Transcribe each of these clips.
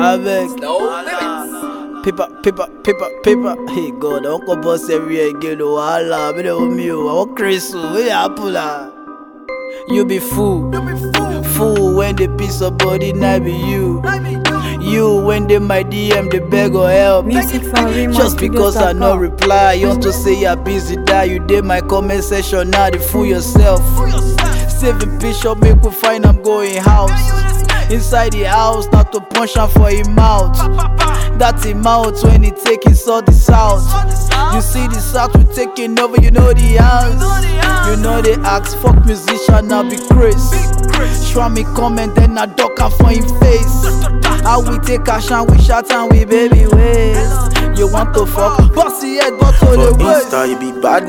avec paper. Hey God, I won't go boss every again. Wala, me don't me. I want Chris. We apple. You be fool when they piece of body, not be you. You when they my DM, they beg or help. Music from Just because I no reply, you want to say you're busy, die. You did my comment section, now they fool yourself. Saving picture, make we find I'm going house. Inside the house, not to punch him for him mouth. That's him mouth when he taking sort this out. You see the south we taking over, you know the house. You know they ask, fuck musician, now be Chris. Show me comment, then I duck her for him face. How we take action, we shout and we baby waste. You want to fuck, bossy head, but to the waist. For Insta, you be bad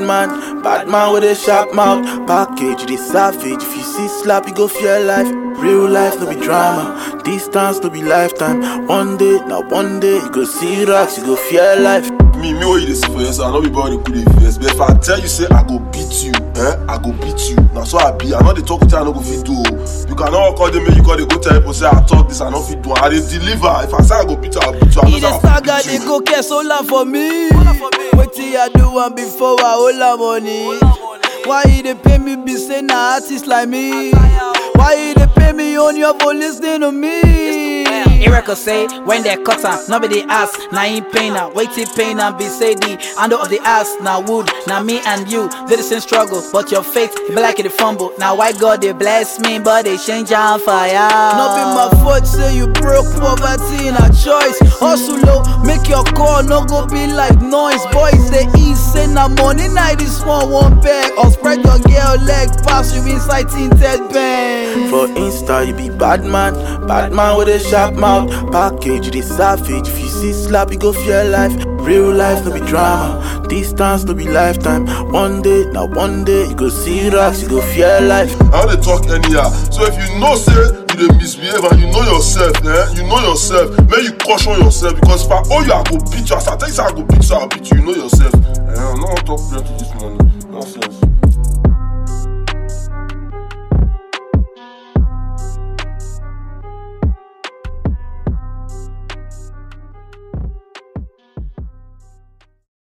man with a sharp mouth. Package, you the savage. If you see slap, you go fear life. Real life, no be drama. Distance, no be lifetime. One day, you go see rocks, you go fear life. Me what you dey see for yourself, I know be body good face. But if I tell you say I go beat you, I go beat you. Now so I be, I know they talk with you, I no go fit do. You cannot call them, you call they go tell people say I talk this, I no fit do. I dey deliver. If I say I go beat you, I'll beat you. He the saga, they go care so long for me. Wait till I do one before I hold la money. Why he dey pay me be say na artist like me? Why he dey pay me on your phone listening to me? Erica say when they cut her, nobody ask. Now he pain her, wait till pain and be say the handle of the ass. Now wood, now me and you did the same struggle, but your faith it be like it fumble. Now why God they bless me, but they change on fire. No be my fault, say you broke, poverty in a choice. Hustle low, make your call, no go be like noise. Boys say east, say na money night this one bag. Or spread your girl leg, pass you inside tinted bang. For Insta, you be bad man with a sharp mouth. Package, you the savage. If you see slap, you go fear life. Real life, no be drama. Distance, no be lifetime. One day, you go see rocks, you go fear life. How they talk anyhow? So if you know say you dey misbehave and you know yourself, you know yourself, make you caution yourself, because if I owe you, I go beat you. As I tell you say I go beat you, I'll beat you. You know yourself. I don't talk plenty this morning. Nonsense.